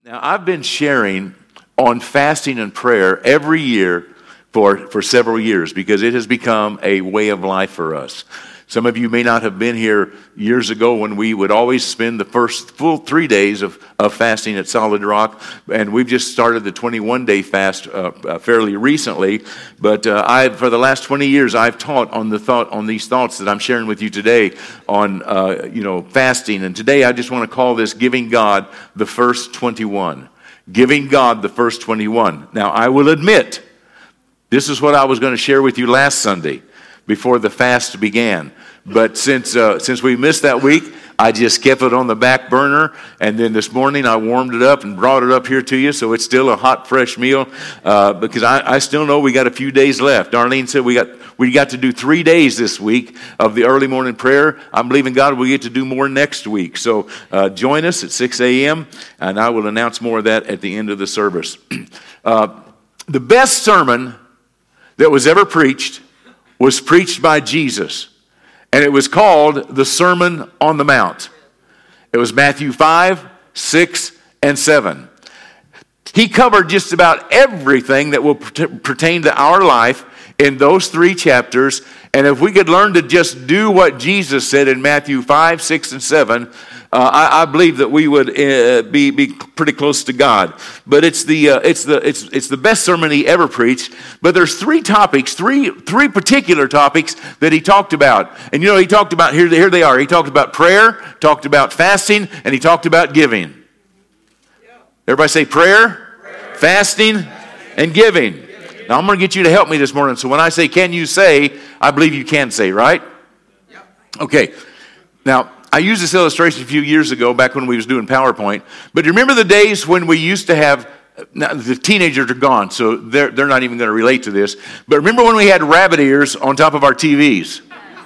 Now, I've been sharing on fasting and prayer every year for several years because it has become a way of life for us. Some of you may not have been here years ago when we would always spend the first full 3 days of fasting at Solid Rock, and we've just started the 21-day fast fairly recently. But for the last 20 years, I've taught on these thoughts that I'm sharing with you today on fasting. And today, I just want to call this "Giving God the First 21." Giving God the first 21. Now, I will admit, this is what I was going to share with you last Sunday before the fast began. But since we missed that week, I just kept it on the back burner. And then this morning, I warmed it up and brought it up here to you. So it's still a hot, fresh meal because I still know we got a few days left. Darlene said we got to do 3 days this week of the early morning prayer. I'm believing God will get to do more next week. So join us at 6 a.m. and I will announce more of that at the end of the service. The best sermon that was ever preached was preached by Jesus, and it was called the Sermon on the Mount. It was Matthew 5, 6, and 7. He covered just about everything that will pertain to our life in those 3 chapters, and if we could learn to just do what Jesus said in Matthew 5, 6, and 7, I believe that we would be pretty close to God. But it's the best sermon he ever preached. But there's 3 topics, three particular topics that he talked about. And he talked about here they are. He talked about prayer, talked about fasting, and he talked about giving. Everybody say prayer, fasting, and giving. Now I'm going to get you to help me this morning. So when I say can you say, I believe you can say, right? Okay. Now, I used this illustration a few years ago, back when we was doing PowerPoint. But do you remember the days when we used to have, now the teenagers are gone, so they're not even going to relate to this. But remember when we had rabbit ears on top of our TVs?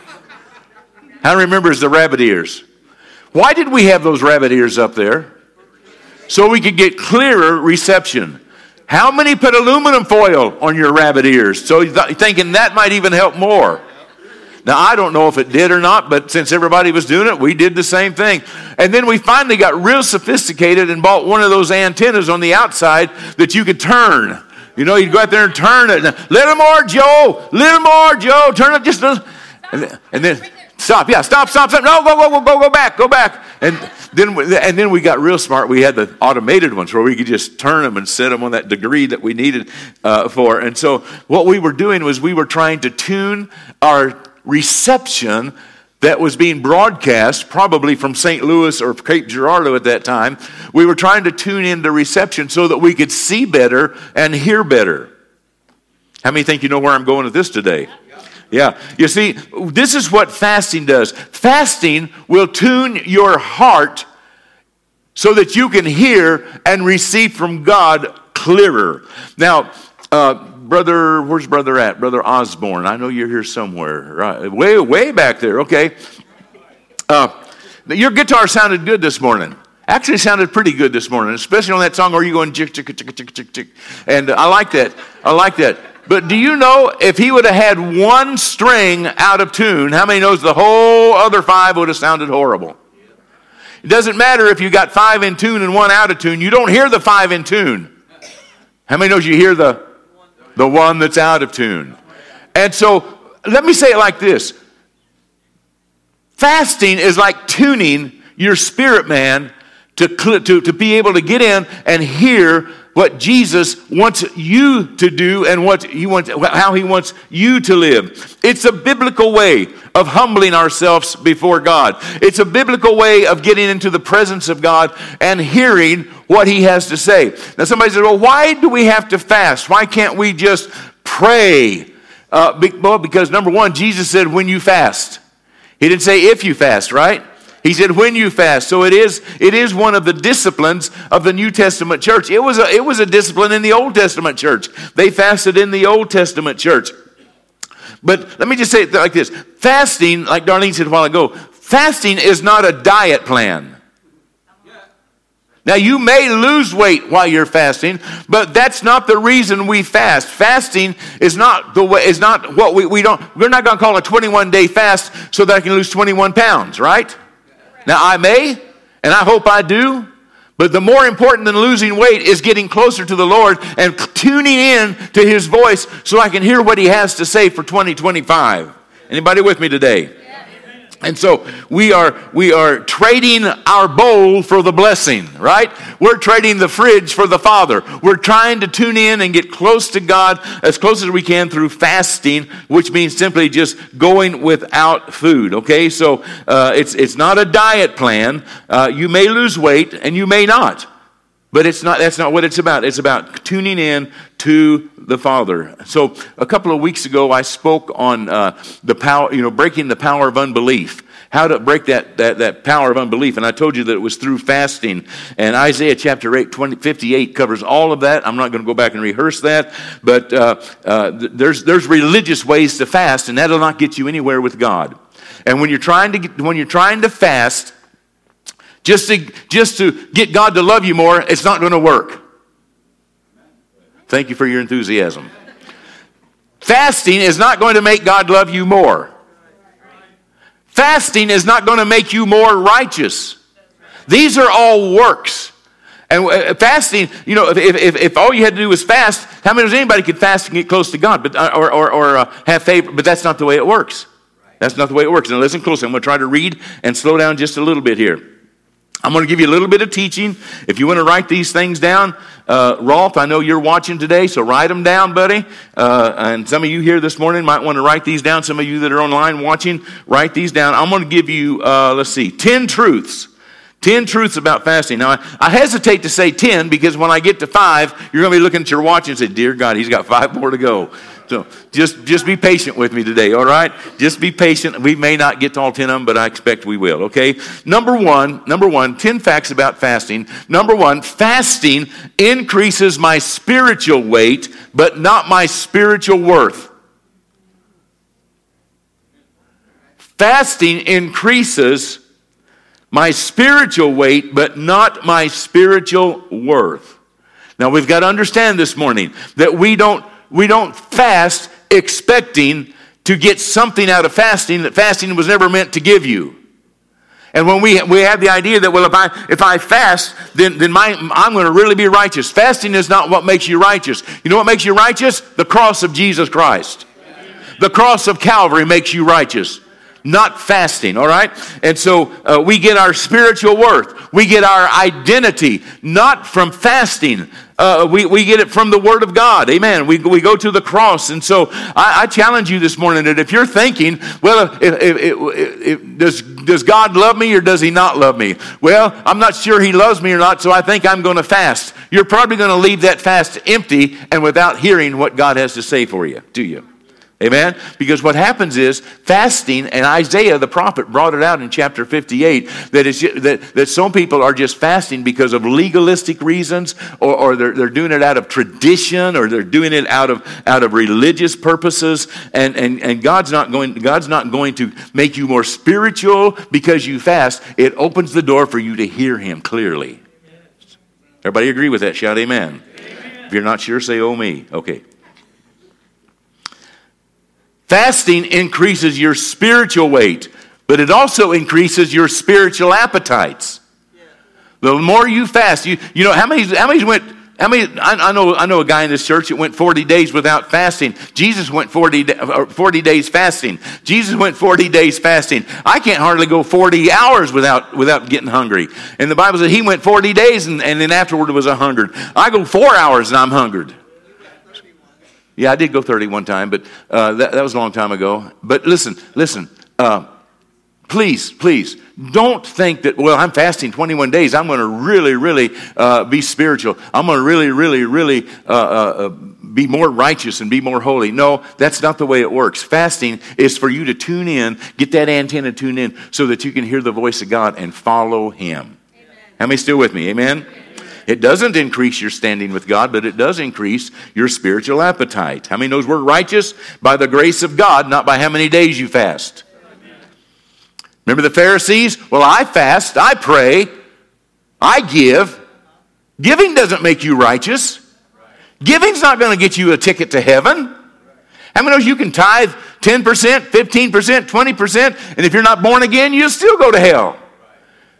How remembers the rabbit ears? Why did we have those rabbit ears up there? So we could get clearer reception. How many put aluminum foil on your rabbit ears? So you're thinking that might even help more. Now, I don't know if it did or not, but since everybody was doing it, we did the same thing. And then we finally got real sophisticated and bought one of those antennas on the outside that you could turn. You'd go out there and turn it. Little more, Joe. Little more, Joe. Turn it just a little. And then stop. Yeah, stop. No, go back. And then we got real smart. We had the automated ones where we could just turn them and set them on that degree that we needed for. And so what we were doing was we were trying to tune our reception that was being broadcast, probably from St. Louis or Cape Girardeau at that time. We were trying to tune into reception so that we could see better and hear better. How many think you know where I'm going with this today? Yeah. You see, this is what fasting does. Fasting will tune your heart so that you can hear and receive from God clearer. Now, where's brother at? Brother Osborne. I know you're here somewhere. Right? Way back there. Okay. Your guitar sounded good this morning. Actually sounded pretty good this morning, especially on that song where you're going chick, chick, chick, chick, chick, chick. And I like that. But do you know if he would have had one string out of tune, how many knows the whole other 5 would have sounded horrible? It doesn't matter if you got 5 in tune and 1 out of tune. You don't hear the 5 in tune. How many knows you hear the one that's out of tune? And so let me say it like this. Fasting is like tuning your spirit man to be able to get in and hear what Jesus wants you to do and how he wants you to live. It's a biblical way of humbling ourselves before God. It's a biblical way of getting into the presence of God and hearing what he has to say. Now somebody says, well, why do we have to fast? Why can't we just pray? Well, because number one, Jesus said when you fast. He didn't say if you fast, right? He said when you fast. So it is one of the disciplines of the New Testament church. It was a discipline in the Old Testament church. They fasted in the Old Testament church. But let me just say it like this. Fasting, like Darlene said a while ago, fasting is not a diet plan. Now you may lose weight while you're fasting, but that's not the reason we fast. Fasting is not the way. Is not what we don't. We're not going to call a 21-day fast so that I can lose 21 pounds, right? Now I may, and I hope I do, But the more important than losing weight is getting closer to the Lord and tuning in to His voice so I can hear what He has to say for 2025. Anybody with me today? And so we are trading our bowl for the blessing, right? We're trading the fridge for the Father. We're trying to tune in and get close to God as close as we can through fasting, which means simply just going without food, okay? So it's not a diet plan. You may lose weight and you may not. But that's not what it's about. It's about tuning in to the Father. So a couple of weeks ago, I spoke on the power, breaking the power of unbelief. How to break that power of unbelief. And I told you that it was through fasting. And Isaiah chapter 58 covers all of that. I'm not going to go back and rehearse that. But there's religious ways to fast, and that'll not get you anywhere with God. And when you're trying to fast, just to get God to love you more, it's not going to work. Thank you for your enthusiasm. Fasting is not going to make God love you more. Fasting is not going to make you more righteous. These are all works. And fasting, if all you had to do was fast, how many of anybody could fast and get close to God, but or have favor? But that's not the way it works. That's not the way it works. Now listen closely. I'm going to try to read and slow down just a little bit here. I'm going to give you a little bit of teaching. If you want to write these things down, Rolf, I know you're watching today, so write them down, buddy. And some of you here this morning might want to write these down. Some of you that are online watching, write these down. I'm going to give you, 10 truths. 10 truths about fasting. Now, I hesitate to say 10 because when I get to 5, you're going to be looking at your watch and say, "Dear God, he's got 5 more to go." So just be patient with me today, all right? Just be patient. We may not get to all 10 of them, but I expect we will, okay? Number one, 10 facts about fasting. Number 1, fasting increases my spiritual weight, but not my spiritual worth. Fasting increases my spiritual weight, but not my spiritual worth. Now, we've got to understand this morning that we don't fast expecting to get something out of fasting that fasting was never meant to give you. And when we have the idea that, well, if I fast, then I'm going to really be righteous. Fasting is not what makes you righteous. You know what makes you righteous? The cross of Jesus Christ. The cross of Calvary makes you righteous. Not fasting, all right? And so we get our spiritual worth. We get our identity not from fasting. We get it from the Word of God. Amen. We go to the cross. And so I challenge you this morning that if you're thinking, well, does God love me or does He not love me? Well, I'm not sure He loves me or not, so I think I'm going to fast. You're probably going to leave that fast empty and without hearing what God has to say for you, do you? Amen? Because what happens is fasting, and Isaiah the prophet brought it out in chapter 58, that some people are just fasting because of legalistic reasons, or they're doing it out of tradition, or they're doing it out of religious purposes, and God's not going to make you more spiritual because you fast. It opens the door for you to hear Him clearly. Everybody agree with that? Shout amen. If you're not sure, say, "Oh me." Okay. Fasting increases your spiritual weight, but it also increases your spiritual appetites. The more you fast, I know a guy in this church that went 40 days without fasting. Jesus went 40 days fasting. Jesus went 40 days fasting. I can't hardly go 40 hours without getting hungry. And the Bible said he went 40 days and then afterward was 100. I go 4 hours and I'm hungered. Yeah, I did go 30 one time, but that was a long time ago. But listen. Please, don't think that, well, I'm fasting 21 days. I'm going to really be spiritual. I'm going to really be more righteous and be more holy. No, that's not the way it works. Fasting is for you to tune in, get that antenna tuned in so that you can hear the voice of God and follow Him. Amen. How many still with me? Amen? It doesn't increase your standing with God, but it does increase your spiritual appetite. How many knows we're righteous? By the grace of God, not by how many days you fast. Amen. Remember the Pharisees? Well, I fast, I pray, I give. Giving doesn't make you righteous. Giving's not going to get you a ticket to heaven. How many knows you can tithe 10%, 15%, 20%, and if you're not born again, you'll still go to hell.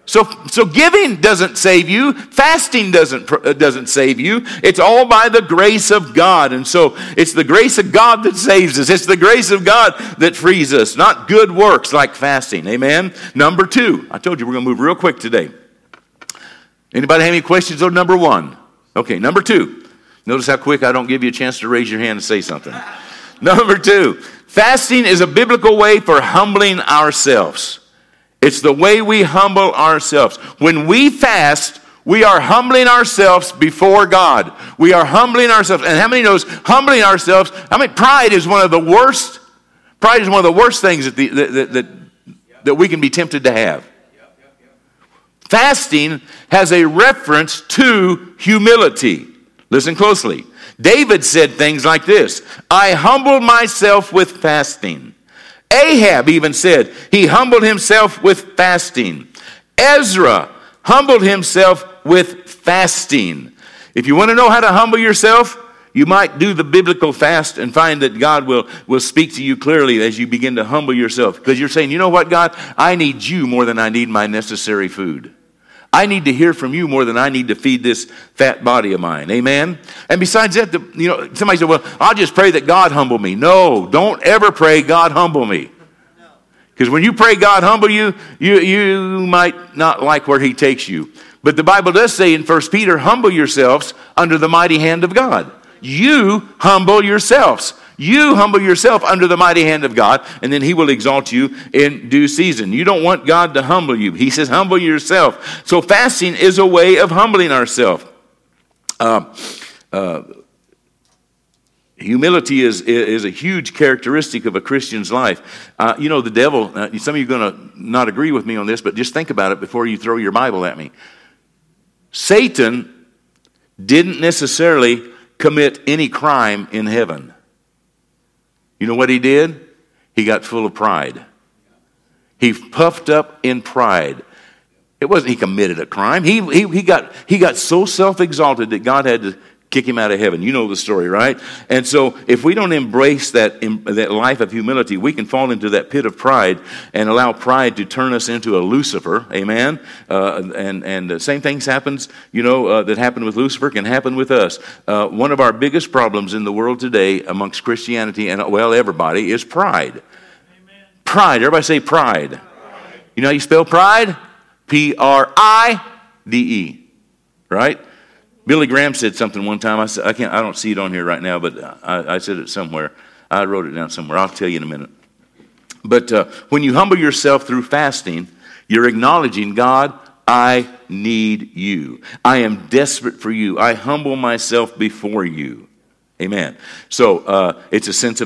So giving doesn't save you. Fasting doesn't save you. It's all by the grace of God. And so it's the grace of God that saves us. It's the grace of God that frees us, not good works like fasting. Amen? Number 2. I told you we're going to move real quick today. Anybody have any questions on number 1? Okay, number 2. Notice how quick I don't give you a chance to raise your hand and say something. Number 2. Fasting is a biblical way for humbling ourselves. It's the way we humble ourselves. When we fast, we are humbling ourselves before God. We are humbling ourselves. And how many knows humbling ourselves? Pride is one of the worst. Pride is one of the worst things that we can be tempted to have. Fasting has a reference to humility. Listen closely. David said things like this: I humbled myself with fasting. Ahab even said he humbled himself with fasting. Ezra humbled himself with fasting. If you want to know how to humble yourself, you might do the biblical fast and find that God will speak to you clearly as you begin to humble yourself. Because you're saying, you know what, God? I need you more than I need my necessary food. I need to hear from you more than I need to feed this fat body of mine. Amen? And besides that, somebody said, well, I'll just pray that God humble me. No, don't ever pray, God humble me. Because when you pray God humble you, you might not like where he takes you. But the Bible does say in 1 Peter, humble yourselves under the mighty hand of God. You humble yourselves. You humble yourself under the mighty hand of God, and then he will exalt you in due season. You don't want God to humble you. He says, humble yourself. So fasting is a way of humbling ourselves. Humility is a huge characteristic of a Christian's life. The devil, some of you are going to not agree with me on this, but just think about it before you throw your Bible at me. Satan didn't necessarily commit any crime in heaven. You know what he did? He got full of pride. He puffed up in pride. It wasn't he committed a crime. He got so self-exalted that God had to kick him out of heaven. You know the story, right? And so if we don't embrace that life of humility, we can fall into that pit of pride and allow pride to turn us into a Lucifer. Amen? And the same things happens, that happened with Lucifer can happen with us. One of our biggest problems in the world today amongst Christianity and, everybody is pride. Amen. Pride. Everybody say pride. You know how you spell pride? Pride. Right? Billy Graham said something one time. I don't see it on here right now, but I said it somewhere. I wrote it down somewhere. I'll tell you in a minute. But when you humble yourself through fasting, you're acknowledging, God, I need you. I am desperate for you. I humble myself before you. Amen. So it's a sense of.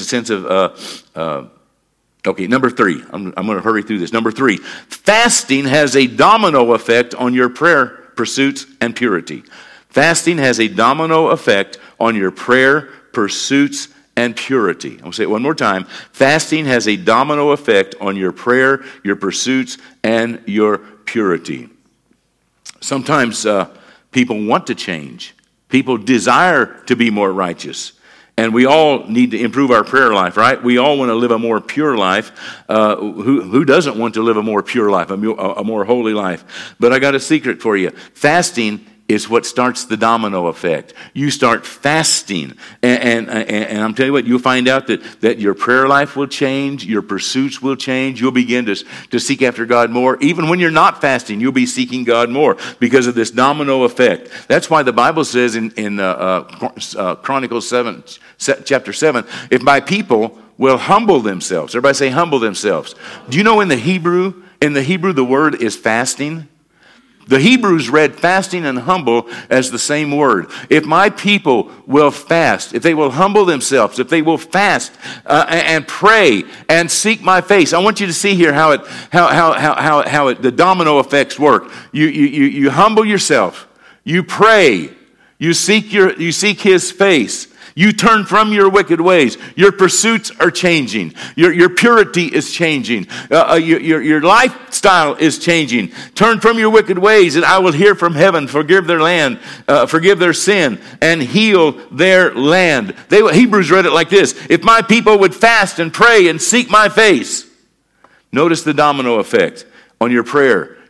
Okay, number 3. I'm going to hurry through this. Number 3, fasting has a domino effect on your prayer pursuits and purity. Fasting has a domino effect on your prayer pursuits and purity. I'll say it one more time. Fasting has a domino effect on your prayer, your pursuits, and your purity. Sometimes people want to change. People desire to be more righteous. And we all need to improve our prayer life, right? We all want to live a more pure life. Who doesn't want to live a more pure life, a more holy life? But I got a secret for you. Fasting is what starts the domino effect. You start fasting, and I'm telling you what, you'll find out that your prayer life will change, your pursuits will change. You'll begin to seek after God more. Even when you're not fasting, you'll be seeking God more because of this domino effect. That's why the Bible says in Chronicles 7, chapter 7, if my people will humble themselves. Everybody say humble themselves. Do you know in the Hebrew the word is fasting? The Hebrews read fasting and humble as the same word. If my people will fast, if they will humble themselves, if they will fast and pray and seek my face, I want you to see here how the domino effects work. You humble yourself, you pray, you seek His face. You turn from your wicked ways. Your pursuits are changing. Your purity is changing. Your lifestyle is changing. Turn from your wicked ways, and I will hear from heaven, forgive their land, forgive their sin, and heal their land. Hebrews read it like this: if my people would fast and pray and seek my face. Notice the domino effect on your prayer,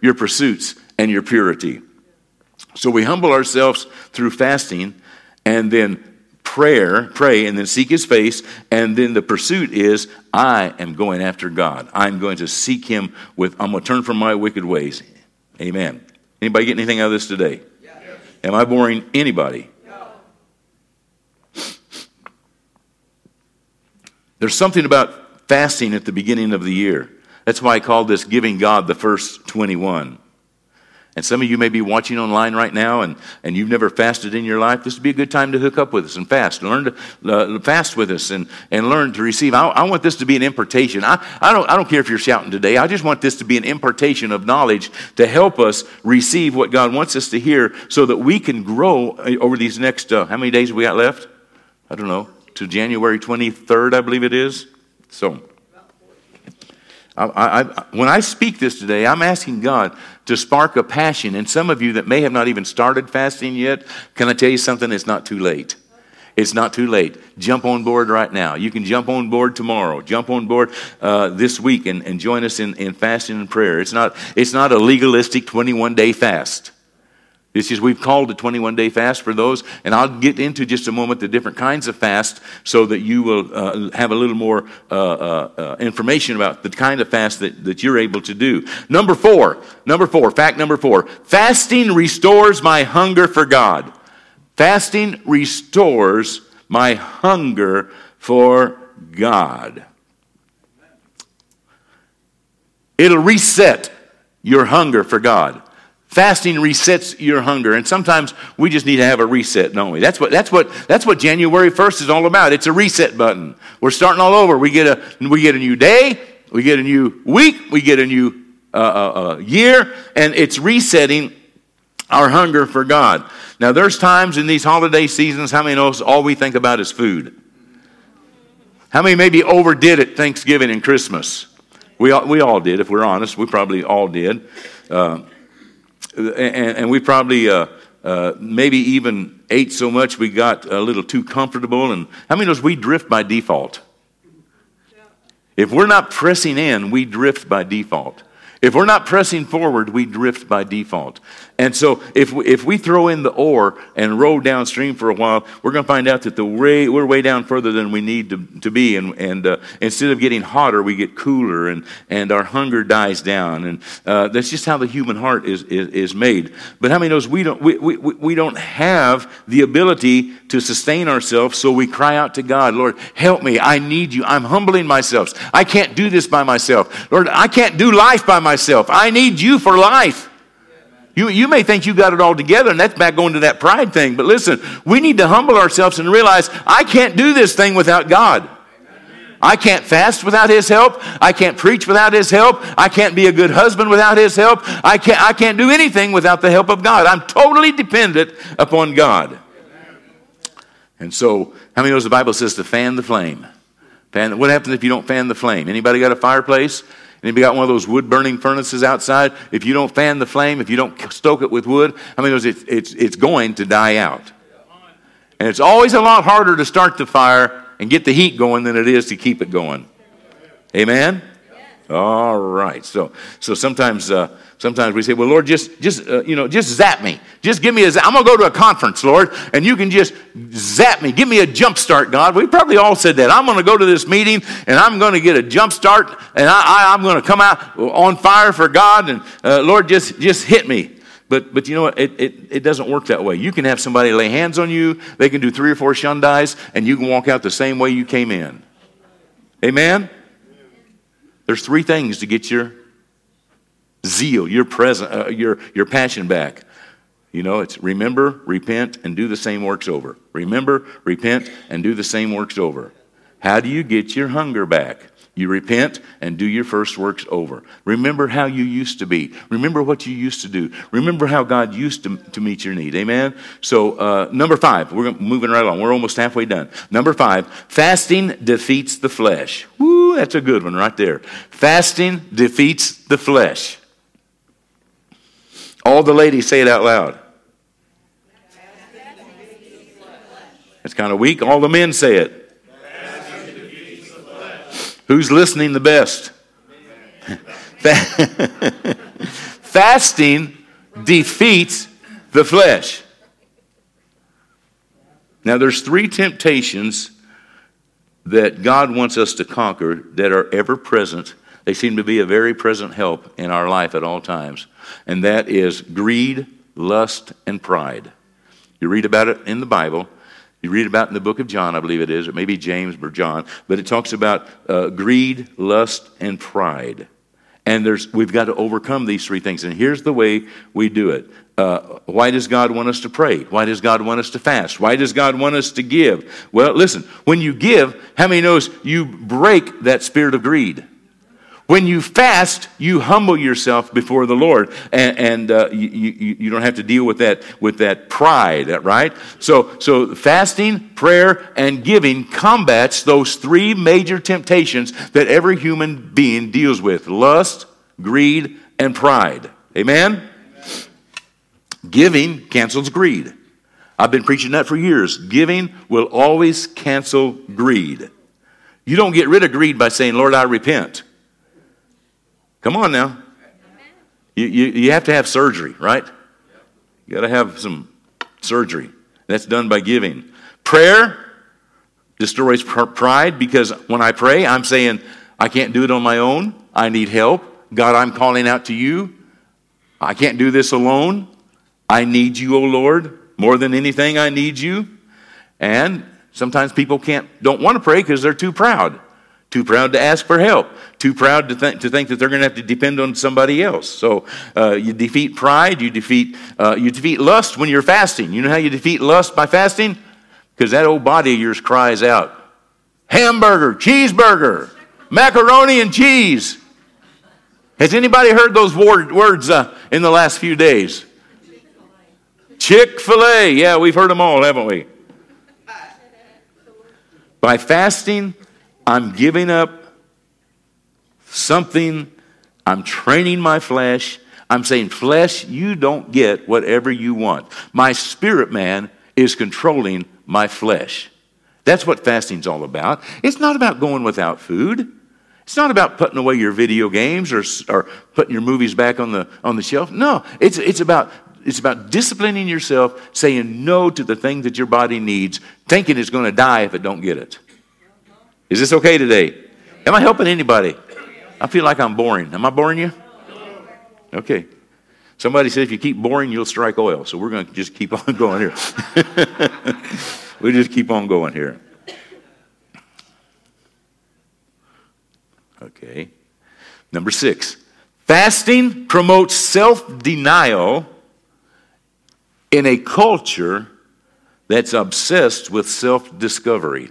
your pursuits and your purity. So we humble ourselves through fasting, and then pray, and then seek his face, and then the pursuit is, I am going after God. I'm going to seek him I'm going to turn from my wicked ways. Amen. Anybody get anything out of this today? Yes. Am I boring anybody? No. There's something about fasting at the beginning of the year. That's why I call this giving God the first 21. And some of you may be watching online right now, and you've never fasted in your life. This would be a good time to hook up with us and fast. Learn to fast with us and learn to receive. I want this to be an impartation. I don't care if you're shouting today. I just want this to be an impartation of knowledge to help us receive what God wants us to hear, so that we can grow over these next, how many days have we got left? I don't know, to January 23rd, I believe it is. So when I speak this today, I'm asking God to spark a passion. And some of you that may have not even started fasting yet, can I tell you something? It's not too late. It's not too late. Jump on board right now. You can jump on board tomorrow. Jump on board this week and join us in fasting and prayer. It's not a legalistic 21-day fast. It's just we've called a 21-day fast for those, and I'll get into just a moment the different kinds of fast, so that you will have a little more information about the kind of fast that you're able to do. Fact number four, fasting restores my hunger for God. Fasting restores my hunger for God. It'll reset your hunger for God. Fasting resets your hunger, and sometimes we just need to have a reset, don't we? That's what January 1st is all about. It's a reset button. We're starting all over. We get a new day, we get a new week, we get a new year, and it's resetting our hunger for God. Now, there's times in these holiday seasons, how many knows all we think about is food? How many maybe overdid it Thanksgiving and Christmas? We all did, if we're honest. We probably all did. And we probably maybe even ate so much we got a little too comfortable. And how many knows we drift by default? If we're not pressing in, we drift by default. If we're not pressing forward, we drift by default. And so if we throw in the oar and row downstream for a while, we're going to find out that we're way down further than we need to be. And instead of getting hotter, we get cooler, and our hunger dies down. And that's just how the human heart is made. But how many knows we don't have the ability to sustain ourselves, so we cry out to God, Lord, help me. I need you. I'm humbling myself. I can't do this by myself. Lord, I can't do life by myself. I need you for life. You may think you got it all together, and that's back going to that pride thing. But listen, we need to humble ourselves and realize I can't do this thing without God. I can't fast without his help. I can't preach without his help. I can't be a good husband without his help. I can't do anything without the help of God. I'm totally dependent upon God. And so, how many knows the Bible says to fan the flame? What happens if you don't fan the flame? Anybody got a fireplace? Anybody got one of those wood-burning furnaces outside? If you don't fan the flame, if you don't stoke it with wood, how many knows it's going to die out? And it's always a lot harder to start the fire and get the heat going than it is to keep it going. Amen? All right. So sometimes we say, well, Lord, just zap me. Just give me I'm going to go to a conference, Lord, and you can just zap me. Give me a jump start, God. We probably all said that. I'm going to go to this meeting, and I'm going to get a jump start, and I'm going to come out on fire for God, and Lord, just hit me. But you know what? It doesn't work that way. You can have somebody lay hands on you. They can do 3 or 4 shundais, and you can walk out the same way you came in. Amen? There's 3 things to get your zeal, your passion back. You know, it's remember, repent, and do the same works over. Remember, repent, and do the same works over. How do you get your hunger back? You repent and do your first works over. Remember how you used to be. Remember what you used to do. Remember how God used to meet your need. Amen? So, number 5. We're moving right along. We're almost halfway done. Number 5, fasting defeats the flesh. Woo, that's a good one right there. Fasting defeats the flesh. All the ladies say it out loud. It's kind of weak. All the men say it. Who's listening the best? Fasting defeats the flesh. Now, there's 3 temptations that God wants us to conquer that are ever present. They seem to be a very present help in our life at all times. And that is greed, lust, and pride. You read about it in the Bible. You read about it in the book of John, I believe it is, or maybe James or John. But it talks about greed, lust, and pride. And we've got to overcome these 3 things. And here's the way we do it. Why does God want us to pray? Why does God want us to fast? Why does God want us to give? Well, listen, when you give, how many knows you break that spirit of greed? When you fast, you humble yourself before the Lord, and you don't have to deal with that pride, right? So fasting, prayer, and giving combats those 3 major temptations that every human being deals with: lust, greed, and pride. Amen? Giving cancels greed. I've been preaching that for years. Giving will always cancel greed. You don't get rid of greed by saying, "Lord, I repent." Come on now. You have to have surgery, right? You got to have some surgery. That's done by giving. Prayer destroys pride, because when I pray, I'm saying, I can't do it on my own. I need help. God, I'm calling out to you. I can't do this alone. I need you, O Lord. More than anything, I need you. And sometimes people don't want to pray because they're too proud. Too proud to ask for help. Too proud to think that they're going to have to depend on somebody else. So you defeat pride. You defeat lust when you're fasting. You know how you defeat lust by fasting? Because that old body of yours cries out, hamburger, cheeseburger, macaroni and cheese. Has anybody heard those words in the last few days? Chick-fil-A. Yeah, we've heard them all, haven't we? By fasting, I'm giving up something. I'm training my flesh. I'm saying, flesh, you don't get whatever you want. My spirit man is controlling my flesh. That's what fasting's all about. It's not about going without food. It's not about putting away your video games or putting your movies back on the shelf. No, it's about disciplining yourself, saying no to the thing that your body needs, thinking it's going to die if it don't get it. Is this okay today? Am I helping anybody? I feel like I'm boring. Am I boring you? Okay. Somebody said if you keep boring, you'll strike oil. So we're going to just keep on going here. We just keep on going here. Okay. Number 6. Fasting promotes self-denial in a culture that's obsessed with self-discovery.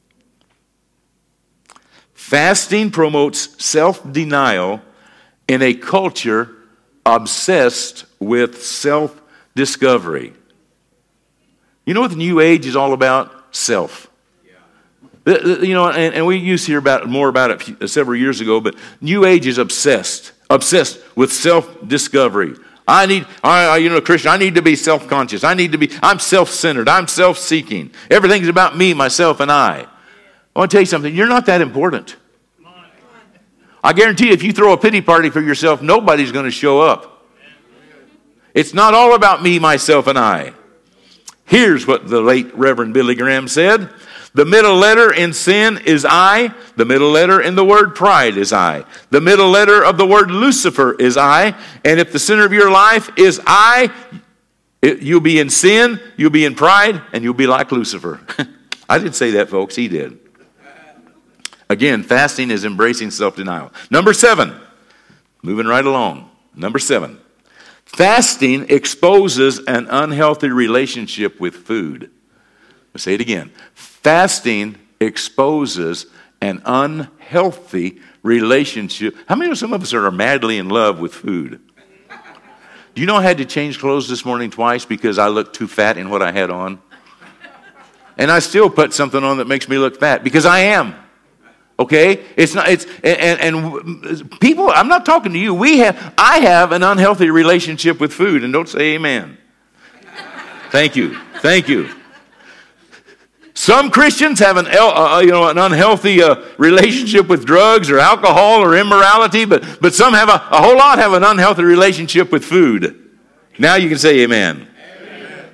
Fasting promotes self-denial in a culture obsessed with self-discovery. You know what the New Age is all about? Self. You know, and we used to hear more about it several years ago, but New Age is obsessed with self-discovery. Christian, I need to be self-conscious. I'm self-centered. I'm self-seeking. Everything's about me, myself, and I want to tell you something. You're not that important. I guarantee you, if you throw a pity party for yourself, nobody's going to show up. It's not all about me, myself, and I. Here's what the late Reverend Billy Graham said. The middle letter in sin is I. The middle letter in the word pride is I. The middle letter of the word Lucifer is I. And if the center of your life is I, you'll be in sin, you'll be in pride, and you'll be like Lucifer. I didn't say that, folks. He did. Again, fasting is embracing self-denial. Number 7. Moving right along. Number 7. Fasting exposes an unhealthy relationship with food. I'll say it again. Fasting exposes an unhealthy relationship. How many of some of us are madly in love with food? Do you know I had to change clothes this morning twice because I looked too fat in what I had on? And I still put something on that makes me look fat because I am. Okay? It's not, and people, I'm not talking to you. I have an unhealthy relationship with food, and don't say amen. Thank you. Some Christians have an unhealthy relationship with drugs or alcohol or immorality, but some have a whole lot have an unhealthy relationship with food. Now you can say amen. Amen.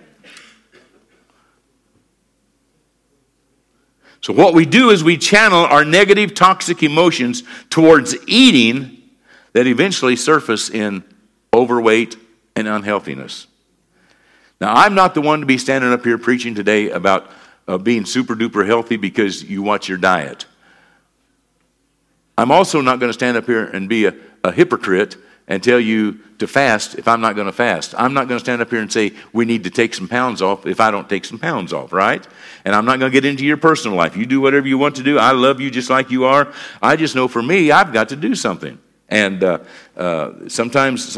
So what we do is we channel our negative, toxic emotions towards eating that eventually surface in overweight and unhealthiness. Now, I'm not the one to be standing up here preaching today about being super duper healthy because you watch your diet. I'm also not going to stand up here and be a hypocrite and tell you to fast if I'm not going to fast. I'm not going to stand up here and say we need to take some pounds off if I don't take some pounds off, right? And I'm not going to get into your personal life. You do whatever you want to do. I love you just like you are. I just know for me, I've got to do something. And sometimes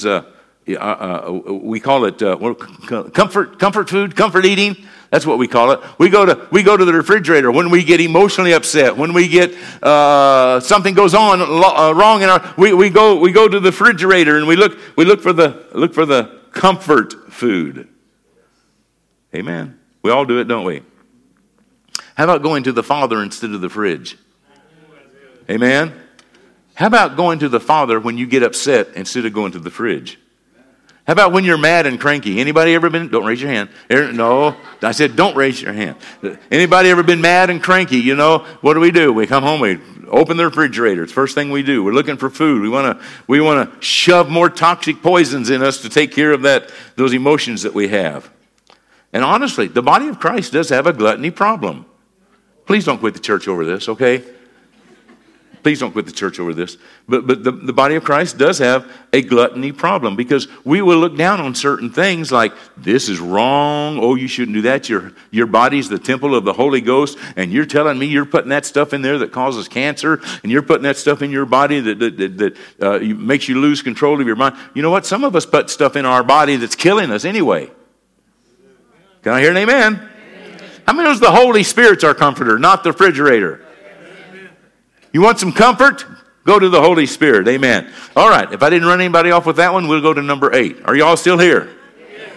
we call it comfort food, comfort eating. That's what we call it. We go to the refrigerator when we get emotionally upset, when we get something goes on wrong in our. We go to the refrigerator and we look for the comfort food. Amen. We all do it, don't we? How about going to the Father instead of the fridge? Amen. How about going to the Father when you get upset instead of going to the fridge? How about when you're mad and cranky? Anybody ever been? Don't raise your hand. No, I said don't raise your hand. Anybody ever been mad and cranky? You know, what do? We come home, we open the refrigerator. It's the first thing we do. We're looking for food. We want to shove more toxic poisons in us to take care of those emotions that we have. And honestly, the body of Christ does have a gluttony problem. Please don't quit the church over this, okay? Please don't quit the church over this. But the body of Christ does have a gluttony problem because we will look down on certain things like, this is wrong. Oh, you shouldn't do that. Your body's the temple of the Holy Ghost, and you're telling me you're putting that stuff in there that causes cancer, and you're putting that stuff in your body that makes you lose control of your mind. You know what? Some of us put stuff in our body that's killing us anyway. Can I hear an amen? How many knows the Holy Spirit's our comforter, not the refrigerator? You want some comfort? Go to the Holy Spirit. Amen. All right. If I didn't run anybody off with that one, we'll go to number 8. Are you all still here? Yes.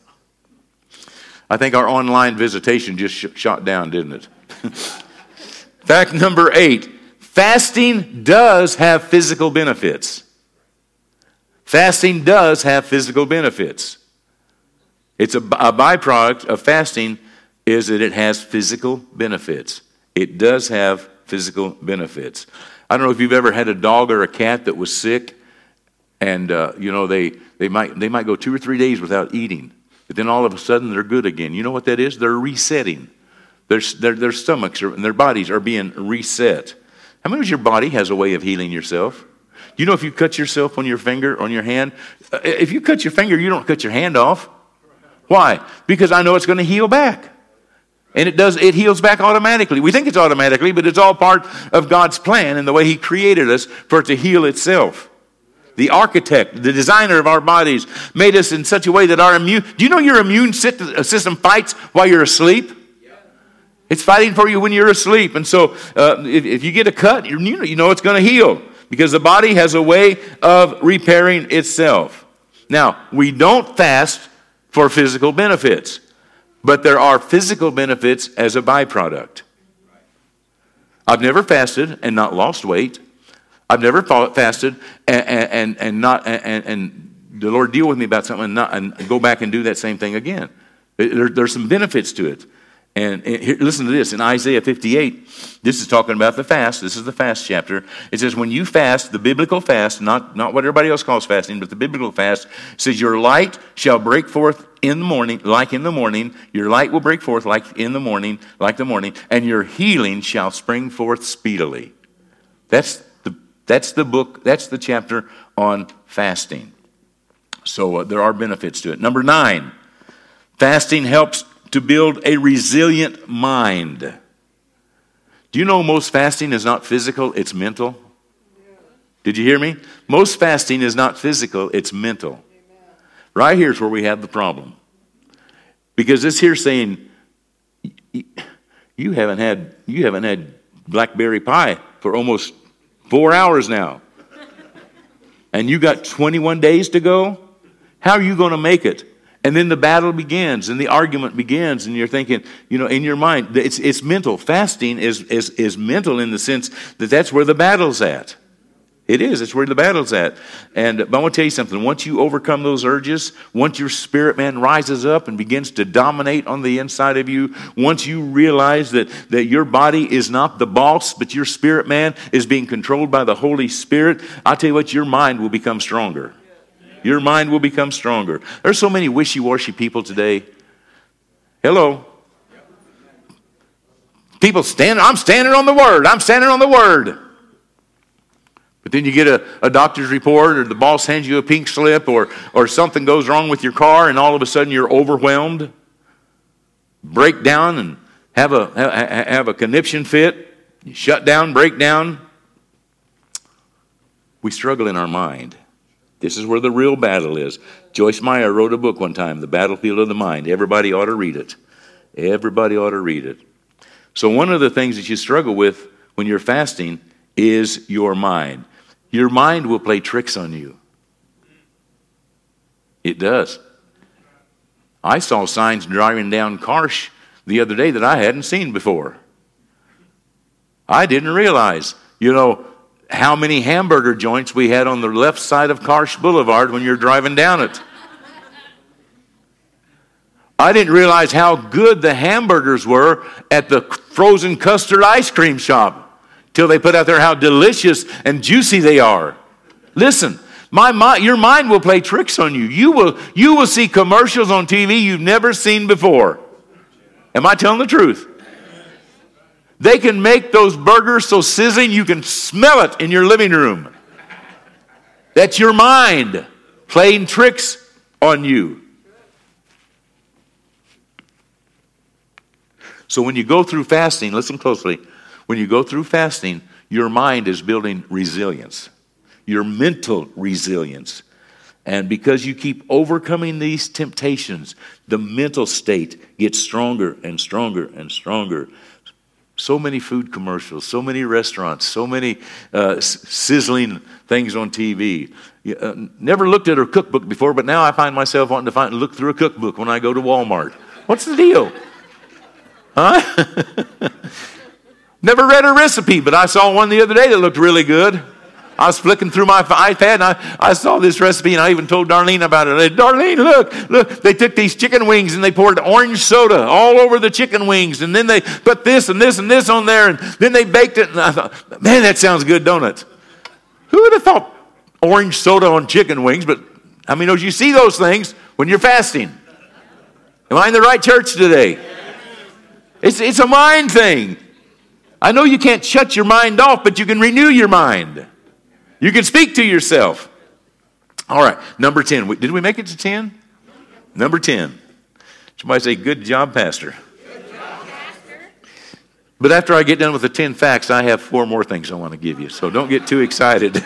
I think our online visitation just shot down, didn't it? Fact number 8. Fasting does have physical benefits. Fasting does have physical benefits. It's a byproduct of fasting is that it has physical benefits. It does have physical benefits. I don't know if you've ever had a dog or a cat that was sick, and they might go 2 or 3 days without eating, but then all of a sudden they're good again. You know what that is? They're resetting. Their stomachs and their bodies are being reset. How many of your body has a way of healing yourself? You know, if you cut yourself on your finger, on your hand, if you cut your finger, you don't cut your hand off. Why? Because I know it's going to heal back. And it heals back automatically. We think it's automatically, but it's all part of God's plan and the way He created us for it to heal itself. The architect, the designer of our bodies, made us in such a way that do you know your immune system fights while you're asleep? It's fighting for you when you're asleep. And so if you get a cut, you know it's going to heal because the body has a way of repairing itself. Now, we don't fast for physical benefits. But there are physical benefits as a byproduct. I've never fasted and not lost weight. I've never fasted and the Lord deal with me about something and go back and do that same thing again. There's some benefits to it. And here, listen to this. In Isaiah 58, this is talking about the fast. This is the fast chapter. It says, when you fast, the biblical fast, not what everybody else calls fasting, but the biblical fast, says, your light shall break forth in the morning, like in the morning. Your light will break forth like in the morning, like the morning, and your healing shall spring forth speedily. That's the book, that's the chapter on fasting. So there are benefits to it. Number 9, fasting helps to build a resilient mind. Do you know most fasting is not physical, it's mental? Did you hear me? Most fasting is not physical, it's mental. Right here's where we have the problem. Because this here's saying, you haven't had blackberry pie for almost 4 hours now. And you got 21 days to go? How are you going to make it? And then the battle begins and the argument begins, and you're thinking, in your mind, it's mental. Fasting is mental in the sense that that's where the battle's at. It is. It's where the battle's at. But I want to tell you something. Once you overcome those urges, once your spirit man rises up and begins to dominate on the inside of you, once you realize that your body is not the boss, but your spirit man is being controlled by the Holy Spirit, I'll tell you what, your mind will become stronger. Your mind will become stronger. There's so many wishy-washy people today. Hello. People I'm standing on the Word. I'm standing on the Word. But then you get a doctor's report, or the boss hands you a pink slip, or something goes wrong with your car, and all of a sudden you're overwhelmed, break down, and have a conniption fit. You shut down, break down. We struggle in our mind. This is where the real battle is. Joyce Meyer wrote a book one time, The Battlefield of the Mind. Everybody ought to read it. Everybody ought to read it. So one of the things that you struggle with when you're fasting is your mind. Your mind will play tricks on you. It does. I saw signs driving down Karsh the other day that I hadn't seen before. I didn't realize, how many hamburger joints we had on the left side of Karsh Boulevard when you're driving down it. I didn't realize how good the hamburgers were at the frozen custard ice cream shop till they put out there how delicious and juicy they are. Listen, your mind will play tricks on you. You will see commercials on TV you've never seen before. Am I telling the truth? They can make those burgers so sizzling you can smell it in your living room. That's your mind playing tricks on you. So when you go through fasting, listen closely. When you go through fasting, your mind is building resilience, your mental resilience. And because you keep overcoming these temptations, the mental state gets stronger and stronger and stronger. So many food commercials, so many restaurants, so many sizzling things on TV. Never looked at a cookbook before, but now I find myself wanting to look through a cookbook when I go to Walmart. What's the deal? Huh? Never read a recipe, but I saw one the other day that looked really good. I was flicking through my iPad, and I saw this recipe, and I even told Darlene about it. I said, Darlene, look, they took these chicken wings, and they poured orange soda all over the chicken wings, and then they put this and this and this on there, and then they baked it, and I thought, man, that sounds good, don't it? Who would have thought orange soda on chicken wings? But, you see those things when you're fasting. Am I in the right church today? It's a mind thing. I know you can't shut your mind off, but you can renew your mind. You can speak to yourself. All right, number 10. Did we make it to 10? Number 10. Somebody say, good job, Pastor. Good job, Pastor. But after I get done with the 10 facts, I have 4 more things I want to give you. So don't get too excited.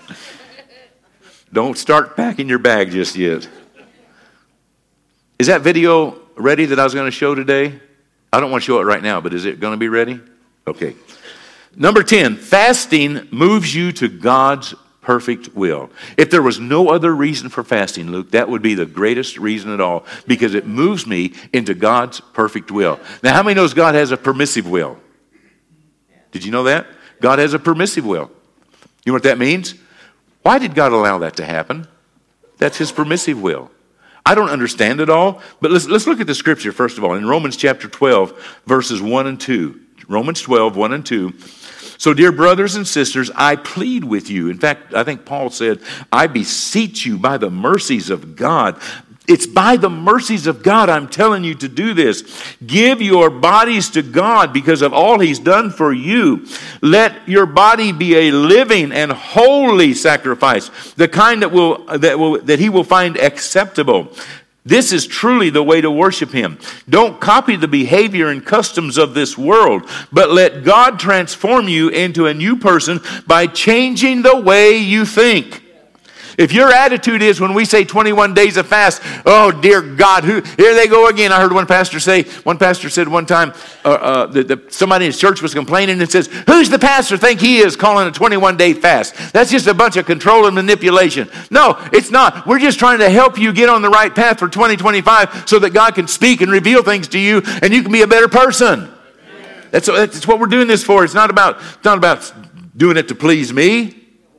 Don't start packing your bag just yet. Is that video ready that I was going to show today? I don't want to show it right now, but is it going to be ready? Okay. Number 10, fasting moves you to God's perfect will. If there was no other reason for fasting, Luke, that would be the greatest reason at all, because it moves me into God's perfect will. Now, how many knows God has a permissive will? Did you know that? God has a permissive will. You know what that means? Why did God allow that to happen? That's his permissive will. I don't understand it all, but let's look at the scripture first of all. In Romans chapter 12, verses 1 and 2. Romans 12, 1 and 2. So, dear brothers and sisters, I plead with you. In fact, I think Paul said, I beseech you by the mercies of God. It's by the mercies of God I'm telling you to do this. Give your bodies to God because of all he's done for you. Let your body be a living and holy sacrifice, the kind that he will find acceptable. This is truly the way to worship him. Don't copy the behavior and customs of this world, but let God transform you into a new person by changing the way you think. If your attitude is when we say 21 days of fast, oh dear God, here they go again. I heard one pastor said one time, somebody in his church was complaining and says, who's the pastor think he is calling a 21-day fast? That's just a bunch of control and manipulation. No, it's not. We're just trying to help you get on the right path for 2025 so that God can speak and reveal things to you and you can be a better person. That's what we're doing this for. It's not about doing it to please me.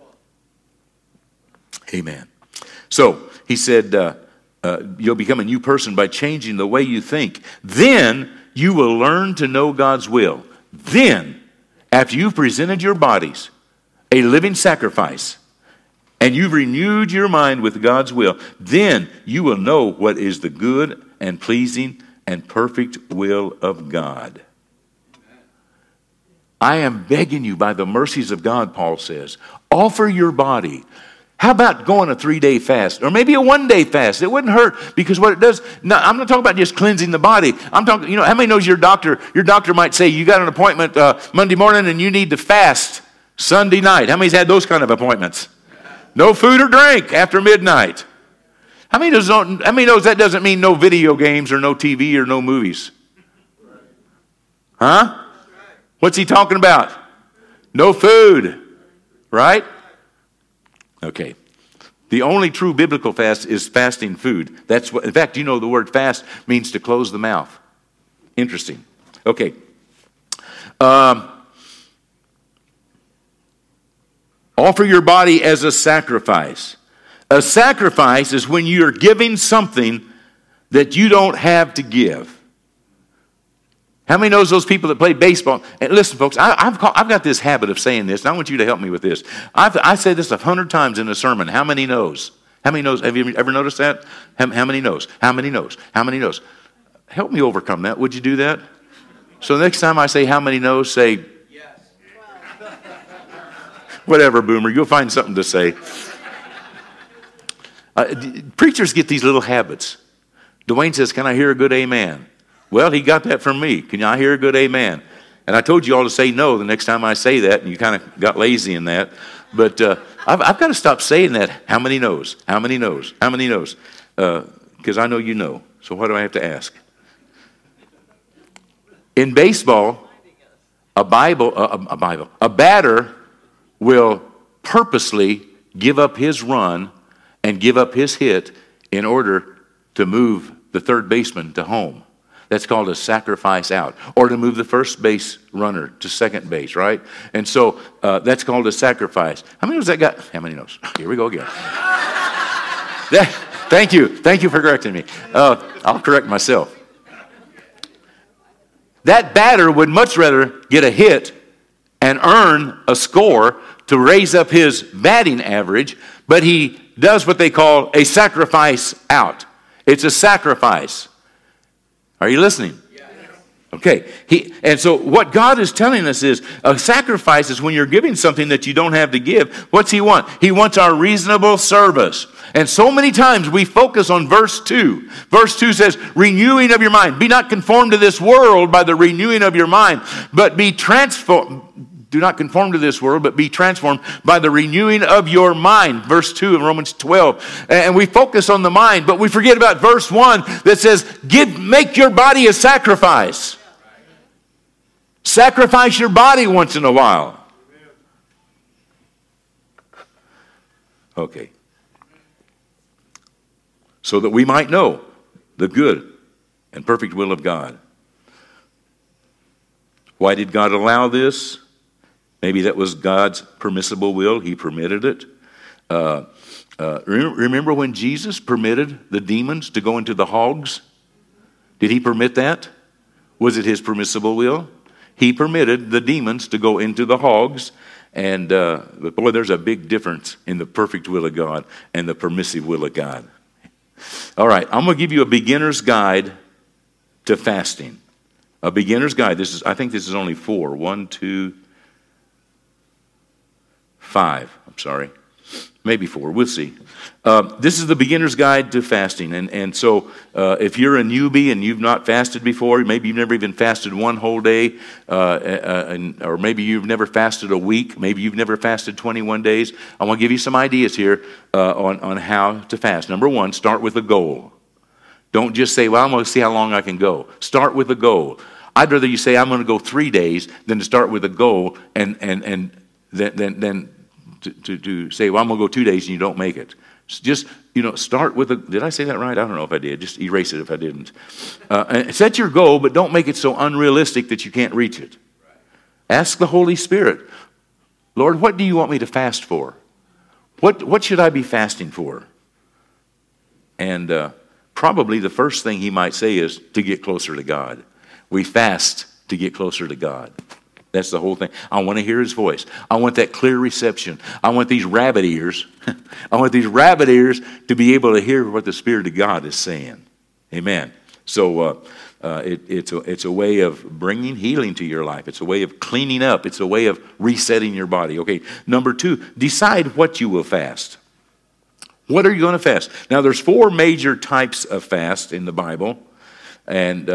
Amen. So he said, you'll become a new person by changing the way you think. Then you will learn to know God's will. Then, after you've presented your bodies a living sacrifice and you've renewed your mind with God's will, then you will know what is the good and pleasing and perfect will of God. I am begging you by the mercies of God, Paul says, offer your body. How about going a 3-day fast or maybe a 1-day fast? It wouldn't hurt because what it does, now, I'm not talking about just cleansing the body. I'm talking, how many knows your doctor might say you got an appointment Monday morning and you need to fast Sunday night. How many's had those kind of appointments? No food or drink after midnight. How many knows that doesn't mean no video games or no TV or no movies? Huh? What's he talking about? No food, right? Okay. The only true biblical fast is fasting food. That's what, in fact, the word fast means to close the mouth. Interesting. Okay. Offer your body as a sacrifice. A sacrifice is when you're giving something that you don't have to give. How many knows those people that play baseball? And listen, folks, I've got this habit of saying this, and I want you to help me with this. I say this 100 times in a sermon. How many knows? How many knows? Have you ever noticed that? How many knows? How many knows? How many knows? Help me overcome that. Would you do that? So next time I say how many knows, say, yes. Whatever, boomer. You'll find something to say. Preachers get these little habits. Dwayne says, can I hear a good amen? Well, he got that from me. Can I hear a good amen? And I told you all to say no the next time I say that, and you kind of got lazy in that. But I've got to stop saying that. How many knows? How many knows? How many knows? Because I know you know. So what do I have to ask? In baseball, a batter will purposely give up his run and give up his hit in order to move the third baseman to home. That's called a sacrifice out. Or to move the first base runner to second base, right? And so that's called a sacrifice. How many knows that guy? How many knows? Here we go again. Thank you. Thank you for correcting me. I'll correct myself. That batter would much rather get a hit and earn a score to raise up his batting average, but he does what they call a sacrifice out. It's a sacrifice. Are you listening? Yes. Okay. And so what God is telling us is a sacrifice is when you're giving something that you don't have to give. What's he want? He wants our reasonable service. And so many times we focus on verse 2. Verse 2 says, renewing of your mind. Be not conformed to this world by the renewing of your mind, but be transformed. Do not conform to this world, but be transformed by the renewing of your mind. Verse 2 of Romans 12. And we focus on the mind, but we forget about verse 1 that says, make your body a sacrifice. Sacrifice your body once in a while. Okay. So that we might know the good and perfect will of God. Why did God allow this? Maybe that was God's permissible will. He permitted it. Remember when Jesus permitted the demons to go into the hogs? Did he permit that? Was it his permissible will? He permitted the demons to go into the hogs. And but boy, there's a big difference in the perfect will of God and the permissive will of God. All right, I'm going to give you a beginner's guide to fasting. A beginner's guide. I think this is only 4. 1, 2, 5. I'm sorry. maybe 4. We'll see. This is the beginner's guide to fasting. And so if you're a newbie and you've not fasted before, maybe you've never even fasted one whole day, or maybe you've never fasted a week, maybe you've never fasted 21 days, I want to give you some ideas here on how to fast. Number one, start with a goal. Don't just say, well, I'm going to see how long I can go. Start with a goal. I'd rather you say, I'm going to go 3 days than to start with a goal and then to say, well, I'm going to go 2 days and you don't make it. Just, start with a, did I say that right? I don't know if I did. Just erase it if I didn't. And set your goal, but don't make it so unrealistic that you can't reach it. Ask the Holy Spirit, Lord, what do you want me to fast for? What should I be fasting for? And probably the first thing he might say is to get closer to God. We fast to get closer to God. That's the whole thing. I want to hear his voice. I want that clear reception. I want these rabbit ears. I want these rabbit ears to be able to hear what the Spirit of God is saying. Amen. So it's a way of bringing healing to your life. It's a way of cleaning up. It's a way of resetting your body. Okay, number 2, decide what you will fast. What are you going to fast? Now, there's 4 major types of fast in the Bible. And,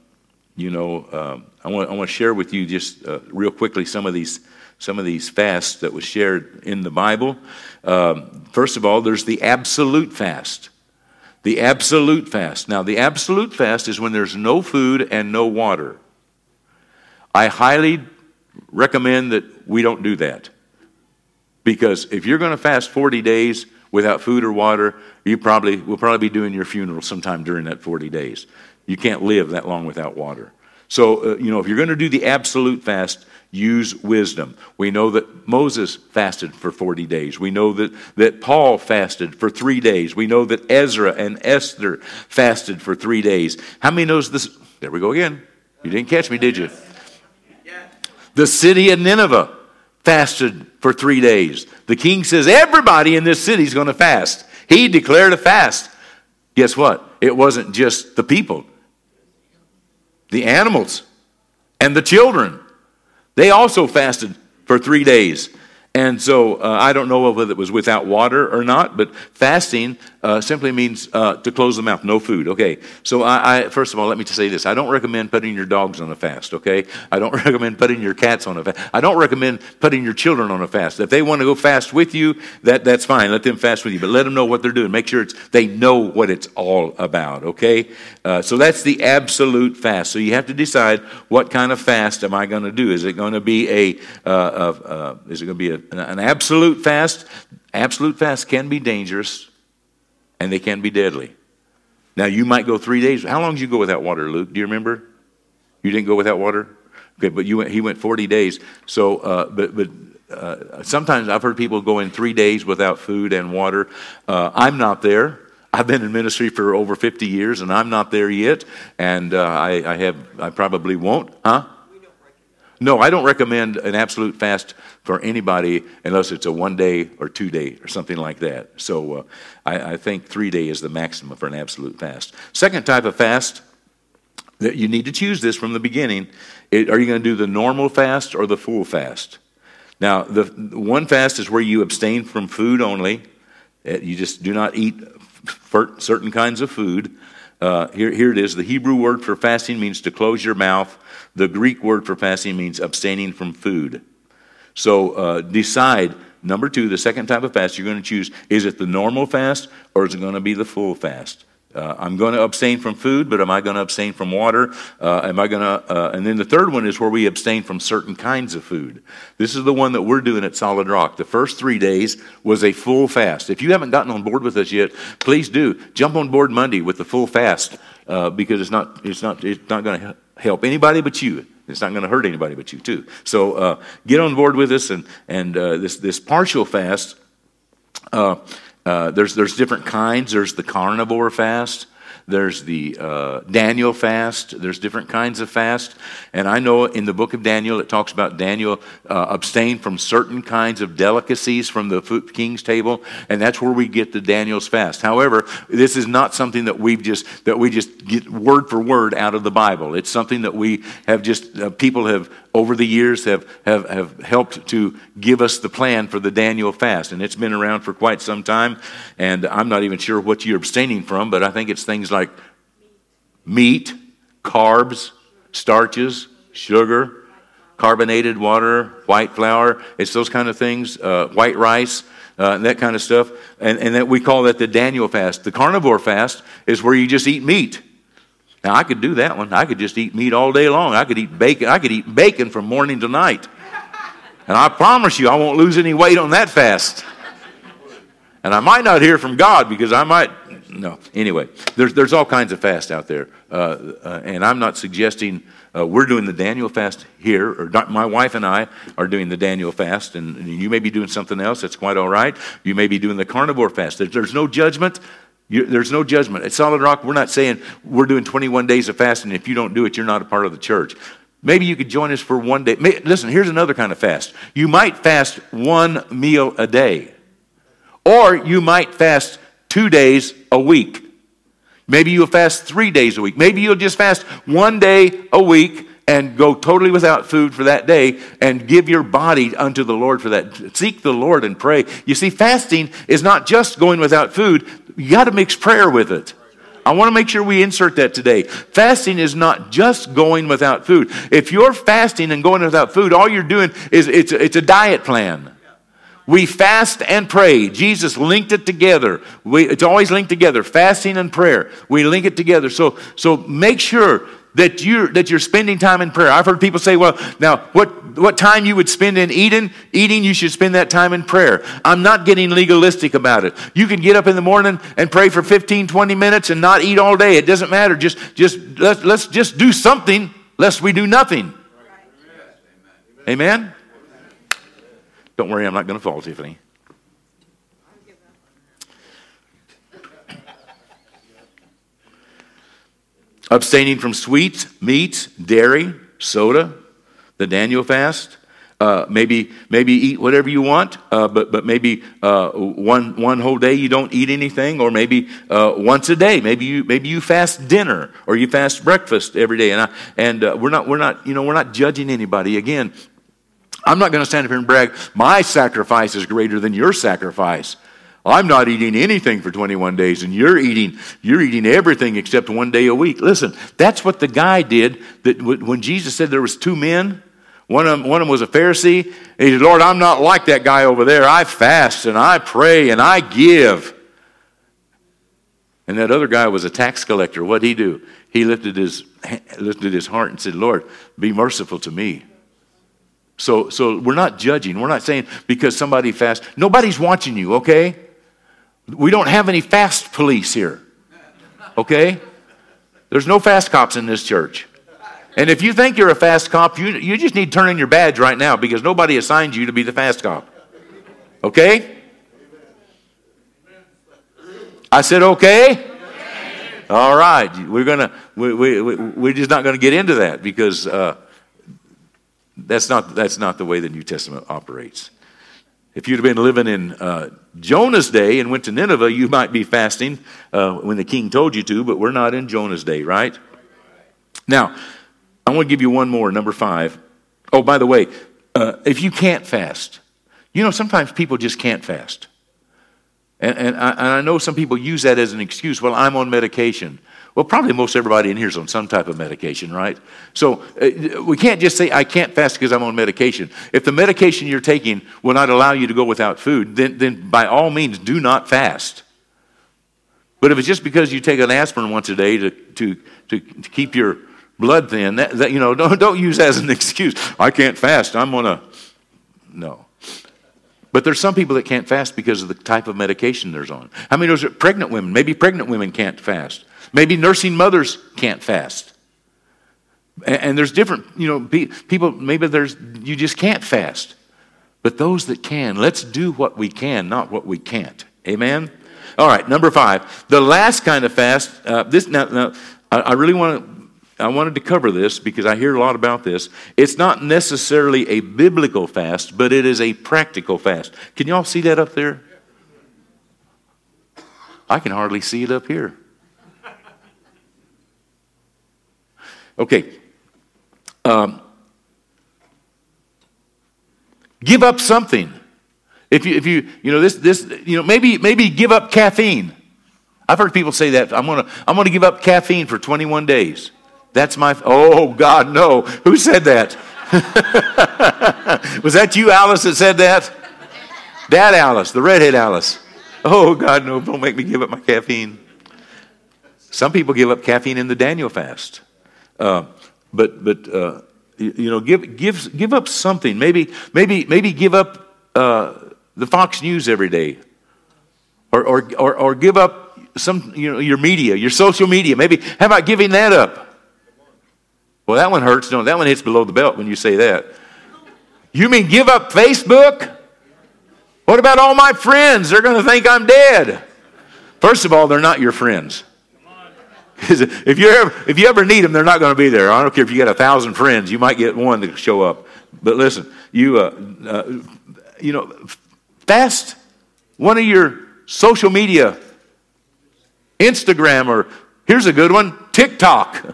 I want to share with you just real quickly some of these fasts that was shared in the Bible. First of all, there's the absolute fast. The absolute fast. Now, the absolute fast is when there's no food and no water. I highly recommend that we don't do that. Because if you're going to fast 40 days without food or water, will probably be doing your funeral sometime during that 40 days. You can't live that long without water. So, if you're going to do the absolute fast, use wisdom. We know that Moses fasted for 40 days. We know that Paul fasted for 3 days. We know that Ezra and Esther fasted for 3 days. How many knows this? There we go again. You didn't catch me, did you? The city of Nineveh fasted for 3 days. The king says everybody in this city is going to fast. He declared a fast. Guess what? It wasn't just the people. The animals and the children, they also fasted for 3 days. And so I don't know whether it was without water or not, but fasting simply means to close the mouth, no food. Okay, so I first of all, let me just say this. I don't recommend putting your dogs on a fast, okay? I don't recommend putting your cats on a fast. I don't recommend putting your children on a fast. If they want to go fast with you, that's fine. Let them fast with you, but let them know what they're doing. Make sure they know what it's all about, okay? So that's the absolute fast. So you have to decide what kind of fast am I going to do. Is it going to be an absolute fast? Absolute fast can be dangerous, and they can be deadly. Now, you might go 3 days. How long did you go without water, Luke? Do you remember? You didn't go without water? Okay, but he went 40 days. So, sometimes I've heard people go in 3 days without food and water. I'm not there. I've been in ministry for over 50 years, and I'm not there yet. And I probably won't. Huh? No, I don't recommend an absolute fast for anybody unless it's a 1 day or 2 day or something like that. So I think 3 days is the maximum for an absolute fast. Second type of fast, that you need to choose this from the beginning. Are you going to do the normal fast or the full fast? Now, the one fast is where you abstain from food only. You just do not eat certain kinds of food. Here it is. The Hebrew word for fasting means to close your mouth. The Greek word for fasting means abstaining from food. So decide, number 2, the second type of fast you're going to choose. Is it the normal fast or is it going to be the full fast? I'm going to abstain from food, but am I going to abstain from water? And then the third one is where we abstain from certain kinds of food. This is the one that we're doing at Solid Rock. The first 3 days was a full fast. If you haven't gotten on board with us yet, please do. Jump on board Monday with the full fast because it's not going to help anybody but you. It's not going to hurt anybody but you too. So get on board with us, and this partial fast. There's different kinds. There's the carnivore fast. There's the Daniel fast. There's different kinds of fast. And I know in the book of Daniel, it talks about Daniel abstained from certain kinds of delicacies from the king's table. And that's where we get the Daniel's fast. However, this is not something that we just get word for word out of the Bible. It's something that we have people have over the years have helped to give us the plan for the Daniel fast. And it's been around for quite some time. And I'm not even sure what you're abstaining from, but I think it's things like meat, carbs, starches, sugar, carbonated water, white flour. It's those kind of things, white rice, that kind of stuff. And that we call that the Daniel fast. The carnivore fast is where you just eat meat. Now, I could do that one. I could just eat meat all day long. I could eat bacon. I could eat bacon from morning to night. And I promise you, I won't lose any weight on that fast. And I might not hear from God because I might. No. Anyway, there's all kinds of fasts out there. And I'm not suggesting we're doing the Daniel fast here. Or my wife and I are doing the Daniel fast. And you may be doing something else. That's quite all right. You may be doing the carnivore fast. There's no judgment. There's no judgment. At Solid Rock, we're not saying we're doing 21 days of fasting. If you don't do it, you're not a part of the church. Maybe you could join us for one day. Listen, here's another kind of fast. You might fast one meal a day. Or you might fast 2 days a week. Maybe you'll fast 3 days a week. Maybe you'll just fast 1 day a week and go totally without food for that day and give your body unto the Lord for that. Seek the Lord and pray. You see, fasting is not just going without food. You got to mix prayer with it. I want to make sure we insert that today. Fasting is not just going without food. If you're fasting and going without food, all you're doing is it's a diet plan. We fast and pray. Jesus linked it together. It's always linked together. Fasting and prayer. We link it together. So make sure that you're spending time in prayer. I've heard people say, well, now what time you would spend in eating, you should spend that time in prayer. I'm not getting legalistic about it. You can get up in the morning and pray for 15, 20 minutes and not eat all day. It doesn't matter. Let's just do something lest we do nothing. Amen? Don't worry, I'm not going to fall, Tiffany. Abstaining from sweets, meats, dairy, soda, the Daniel fast. Maybe eat whatever you want, but maybe one whole day you don't eat anything, or maybe once a day. Maybe you fast dinner or you fast breakfast every day. And we're not judging anybody. Again, I'm not going to stand up here and brag. My sacrifice is greater than your sacrifice. I'm not eating anything for 21 days, and you're eating everything except 1 day a week. Listen, that's what the guy did. That when Jesus said there was two men, one of them was a Pharisee. And he said, Lord, I'm not like that guy over there. I fast and I pray and I give. And that other guy was a tax collector. What'd he do? He lifted his heart and said, Lord, be merciful to me. So we're not judging. We're not saying because somebody fasts. Nobody's watching you, okay? We don't have any fast police here, okay? There's no fast cops in this church. And if you think you're a fast cop, you just need to turn in your badge right now because nobody assigned you to be the fast cop. Okay? I said okay? All right. We're just not going to get into that because that's not the way the New Testament operates. If you'd have been living in Jonah's day and went to Nineveh, you might be fasting when the king told you to, but we're not in Jonah's day, right? Now, I want to give you one more, number 5. Oh, by the way, if you can't fast, sometimes people just can't fast. And I know some people use that as an excuse. Well, I'm on medication. Well, probably most everybody in here is on some type of medication, right? So we can't just say, I can't fast because I'm on medication. If the medication you're taking will not allow you to go without food, then by all means, do not fast. But if it's just because you take an aspirin once a day to keep your blood thin, don't use that as an excuse. I can't fast. No. But there's some people that can't fast because of the type of medication they're on. How many of those are pregnant women? Maybe pregnant women can't fast. Maybe nursing mothers can't fast. And there's different, people, maybe you just can't fast. But those that can, let's do what we can, not what we can't. Amen? All right, number 5. The last kind of fast, I really wanted to cover this because I hear a lot about this. It's not necessarily a biblical fast, but it is a practical fast. Can y'all see that up there? I can hardly see it up here. Okay. Give up something. If you maybe give up caffeine. I've heard people say that. I'm gonna give up caffeine for 21 days. That's oh God, no. Who said that? Was that you, Alice, that said that? That Alice, the redhead Alice. Oh God, no, don't make me give up my caffeine. Some people give up caffeine in the Daniel fast. Give up something. Maybe give up the Fox News every day, or give up some your media, your social media. Maybe how about giving that up? Well, that one hurts. No, that one hits below the belt when you say that. You mean give up Facebook? What about all my friends? They're going to think I'm dead. First of all, they're not your friends. If you ever need them, they're not going to be there. I don't care if you got 1,000 friends, you might get one to show up. But listen, fast one of your social media, Instagram, or here's a good one, TikTok.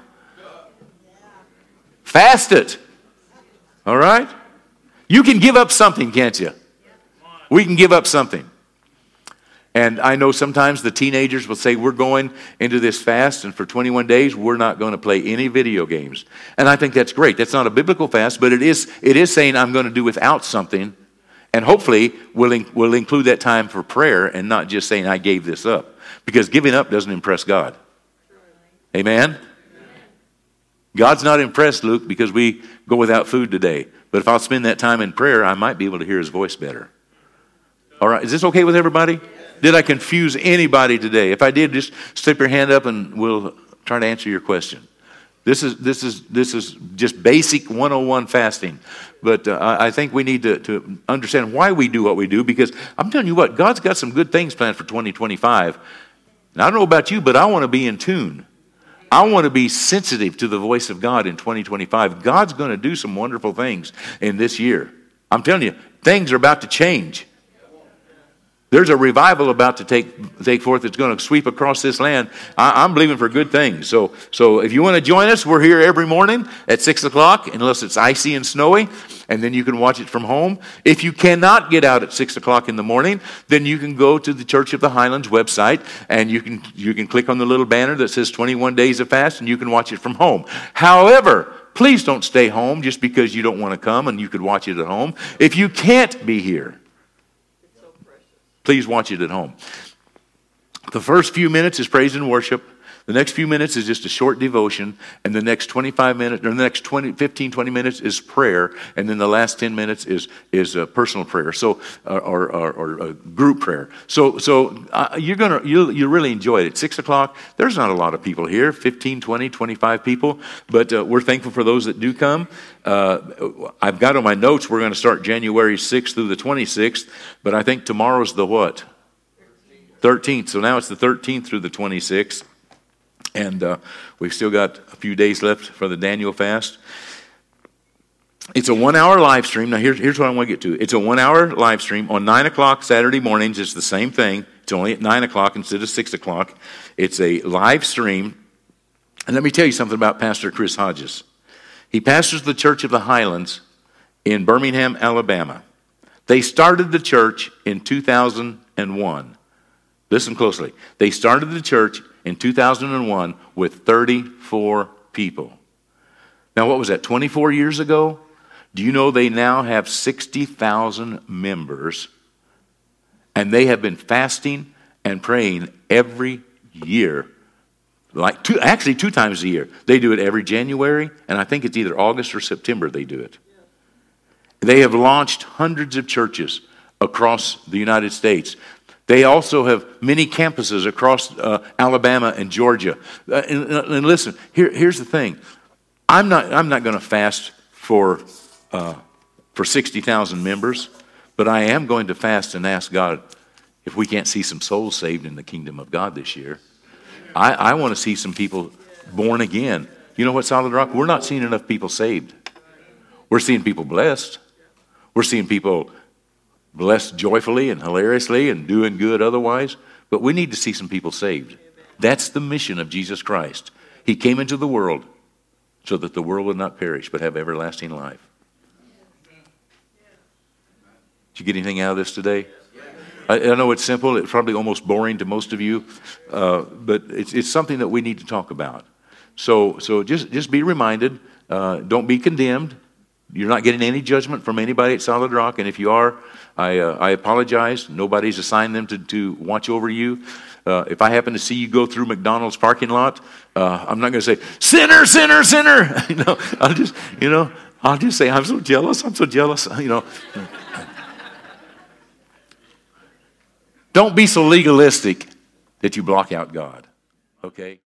Fast it. All right? You can give up something, can't you? We can give up something. And I know sometimes the teenagers will say, we're going into this fast, and for 21 days, we're not going to play any video games. And I think that's great. That's not a biblical fast, but it is saying I'm going to do without something. And hopefully, we'll include that time for prayer and not just saying I gave this up. Because giving up doesn't impress God. Amen? God's not impressed, Luke, because we go without food today. But if I'll spend that time in prayer, I might be able to hear his voice better. All right, is this okay with everybody? Did I confuse anybody today? If I did, just slip your hand up and we'll try to answer your question. This is just basic 101 fasting. But I think we need to understand why we do what we do, because I'm telling you what, God's got some good things planned for 2025. And I don't know about you, but I want to be in tune. I want to be sensitive to the voice of God in 2025. God's going to do some wonderful things in this year. I'm telling you, things are about to change. There's a revival about to take forth that's going to sweep across this land. I'm believing for good things. So if you want to join us, we're here every morning at 6 o'clock, unless it's icy and snowy, and then you can watch it from home. If you cannot get out at 6 o'clock in the morning, then you can go to the Church of the Highlands website, and you can click on the little banner that says 21 Days of Fast, and you can watch it from home. However, please don't stay home just because you don't want to come and you could watch it at home. If you can't be here, please watch it at home. The first few minutes is praise and worship. The next few minutes is just a short devotion. And the next 25 minutes, or the next 15, 20 minutes is prayer. And then the last 10 minutes is a personal prayer. So, or a group prayer. So you'll really enjoy it. At 6 o'clock, there's not a lot of people here, 15, 20, 25 people. But we're thankful for those that do come. I've got on my notes, we're going to start January 6th through the 26th. But I think tomorrow's the what? 13th. So now it's the 13th through the 26th. And we've still got a few days left for the Daniel fast. It's a 1-hour live stream. Now, here's what I want to get to. It's a 1-hour live stream on 9 o'clock Saturday mornings. It's the same thing. It's only at 9 o'clock instead of 6 o'clock. It's a live stream. And let me tell you something about Pastor Chris Hodges. He pastors the Church of the Highlands in Birmingham, Alabama. They started the church in 2001. Listen closely. They started the church in 2001 with 34 people. Now, what was that, 24 years ago? Do you know they now have 60,000 members, and they have been fasting and praying every year, actually 2 times a year. They do it every January, and I think it's either August or September they do it. They have launched hundreds of churches across the United States. They also have many campuses across Alabama and Georgia. And listen, here's the thing. I'm not going to fast for 60,000 members, but I am going to fast and ask God if we can't see some souls saved in the kingdom of God this year. I want to see some people born again. You know what, Solid Rock? We're not seeing enough people saved. We're seeing people blessed. We're seeing people blessed joyfully and hilariously and doing good otherwise. But we need to see some people saved. That's the mission of Jesus Christ. He came into the world so that the world would not perish but have everlasting life. Did you get anything out of this today? I know it's simple. It's probably almost boring to most of you, but it's something that we need to talk about. So just be reminded. Don't be condemned. You're not getting any judgment from anybody at Solid Rock, and if you are, I apologize. Nobody's assigned them to watch over you. If I happen to see you go through McDonald's parking lot, I'm not going to say, "Sinner, sinner, sinner." I'll just say, "I'm so jealous. I'm so jealous." Don't be so legalistic that you block out God. Okay?